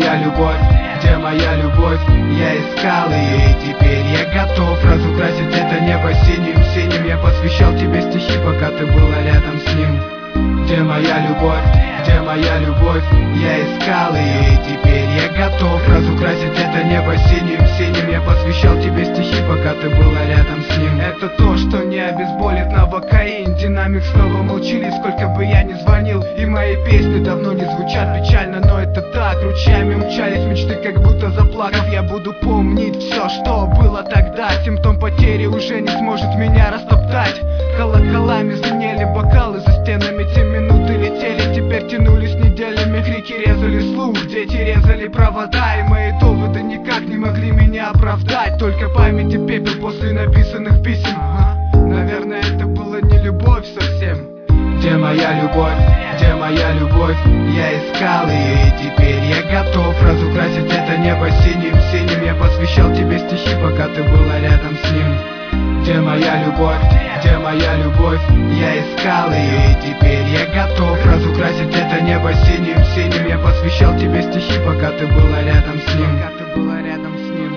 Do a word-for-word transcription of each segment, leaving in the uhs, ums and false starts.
моя любовь? Где моя любовь? Я искал ее, и теперь я готов разукрасить это небо синим-синим. Я посвящал тебе стихи, пока ты была рядом с ним. Где моя любовь? Где моя любовь? Я искал ее, и теперь я готов разукрасить это небо синим-синим. Я посвящал тебе стихи, пока ты была рядом с ним. Это то, что не обезболит новокаин. Динамик снова молчали, сколько бы я ни звонил. И мои песни давно не звучат печально, но это так. Ручьями умчались мечты, как будто заплакав. Я буду помнить все, что было тогда. Симптом потери уже не сможет меня растоптать. Колоколами звенели бокалы за стенами. Те минуты летели, теперь тянулись неделями. Крики резали слух, дети резали провода. И мои доводы никак не могли меня оправдать. Только память и пепел после написанных писем. Ага. Наверное, это была не любовь совсем. Где моя любовь? Где моя любовь? Я искал ее, и теперь я готов разукрасить это небо синим-синим. Я посвящал тебе стихи, пока ты была рядом с ним. Где моя любовь? Где моя любовь? Я искал ее, и теперь я готов разукрасить это небо синим-синим. Я посвящал тебе стихи, пока ты была рядом с ним. Пока ты была рядом с ним.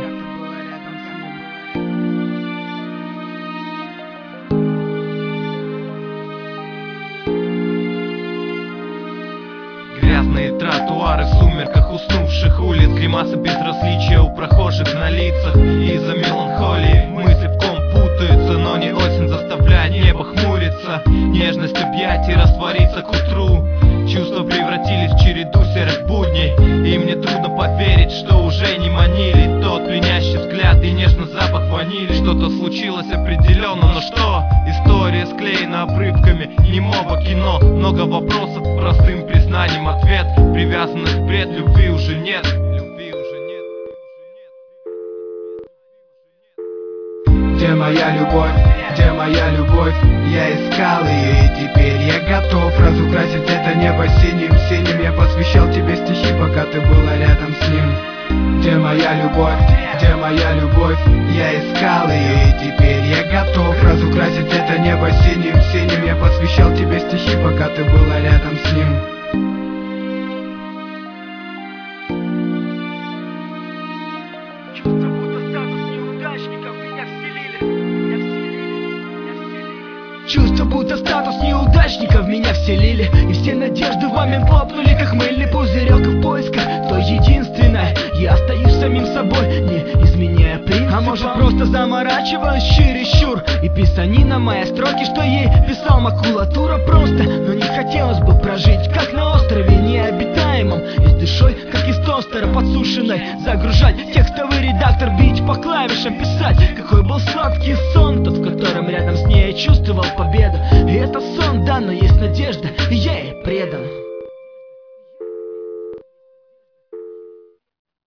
Грязные тротуары в сумерках уснувших улиц. Гримаса безразличия у прохожих на лицах. Из-за меланхолии мысли в ком путаются, но не осень заставляет небо хмуриться. Нежность объятий растворится к утру. Чувства превратились в череду серых будней, и мне трудно поверить, что уже не манили тот пьянящий взгляд и нежный запах ванили. Что-то случилось определенно, но что? История склеена обрывками немого кино. Много вопросов, простым признанием ответ. Привязанность, бред, любви уже нет. Любви уже нет. Где моя любовь? Где моя любовь? Я искал ее, и теперь я готов разукрасить это небо синим-синим. Я посвящал тебе стихи, пока ты была рядом с ним. Где моя любовь? Где моя любовь? Я искал ее, и теперь я готов разукрасить это небо синим-синим. Я посвящал тебе стихи, пока ты была рядом с ним. Чувство, будто статус неудачников меня вселили. Чувство, будто статус неудачников меня вселили. И все надежды в момент лопнули, как мыльный пузырек. В поисках той единственной я остаюсь самим собой, не изменяя принципам. А может, просто заморачиваюсь чересчур, и писанина моя строки, что ей писал макулатура. Просто, но не хотелось бы прожить, как на острове необитаемом, и с душой, как из тостера подсушенной, загружать текстовый редактор, бить по клавишам, писать. Какой был сладкий сон, тот, в котором рядом с ней я чувствовал победу. И это сон, да, но есть надежда, и